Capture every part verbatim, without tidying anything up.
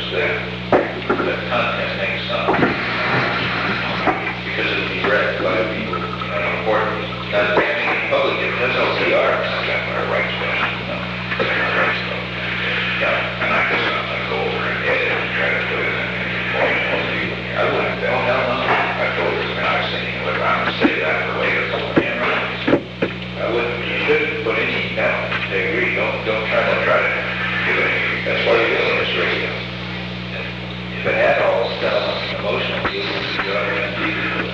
that the content makes sense. Because it'll be read by people, you know, importantly. Not damning in public, it has no P R. I got my rights back. No. My rights back. Yeah. And I guess I'm gonna go over and edit and try to put it in there. I wouldn't, oh, hell no. I told her, when I was thinking, look, I'm gonna save that for later. Yeah, right. I wouldn't, you shouldn't put any, no, I agree, don't, don't try to, Try to give it any. that's why you're doing this radio. And if it had all stuff, emotional deals, you'd go out and do it.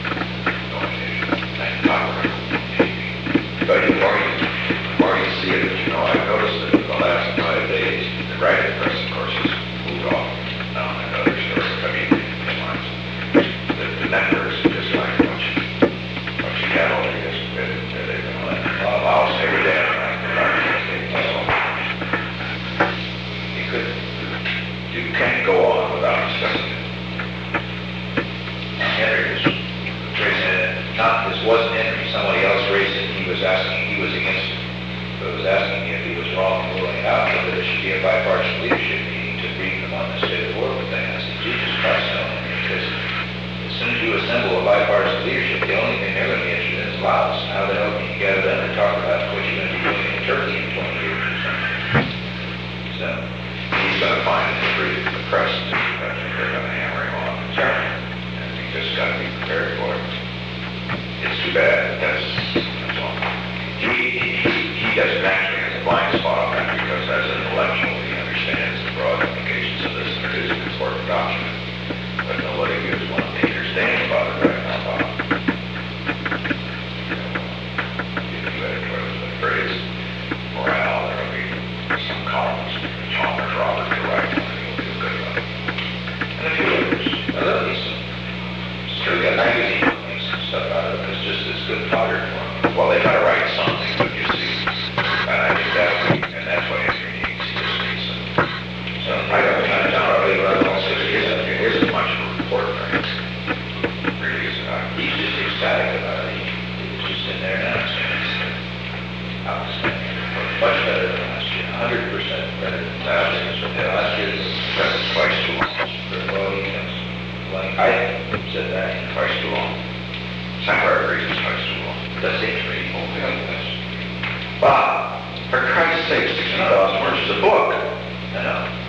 But the more you, the more you see it, you know, I've noticed that in the last five days, the writing press, of course, has moved off. Now, another story, I mean, headlines. The, the networks are just like what you, what you got over here, they're, they're, they're going to let a mouse every day. You could, you can't go on without discussing it. Henry was raising it, not, this wasn't Henry, somebody else raised it, he was asking, he was against it, but was asking me if he was wrong in ruling it out, whether there should be a bipartisan leadership meeting to brief them on the state of the world thing. I said, Jesus Christ, no, because as soon as you assemble a bipartisan leadership, the only thing they're going to be interested in is Laos. How the hell can you gather them and talk about what you're going to be doing in Turkey in twenty years or something? So, He's going to find it to brief the press, too. I think they're going to hammer him on. sure. And you just got to be prepared for it. It's too bad, but that's, that's all. He, he, he doesn't actually have a blind spot on that because as an intellectual, he understands the broad implications of this and it is an important document. But nobody gives one acre stand about it right now, Bob. You know, if you had the phrase morale, there will be some columns, Chalmers, Robert, to write one, and he'll feel good about it. And a few others. Now, look, he's sure got magazine and some stuff out of it, it's just as good fodder for him. Well, they gotta write something, but you see, and I think that, and that's why it's unique, he just needs some, So, I don't think kind it's of not really, run but all also, six it years isn't, up it here. isn't much of a report for him. It really isn't. I- He's just ecstatic about it. He was just in there now, saying it's outstanding. Much better than last year, a hundred percent better than last year. So, yeah, last year was That's twice too long, well, he comes, like, I said that, twice too long. Senator agrees it's twice too long. that seems to me. Oh, yeah, that's. Bob, for Christ's sake, six hundred thousand words is a book. I know.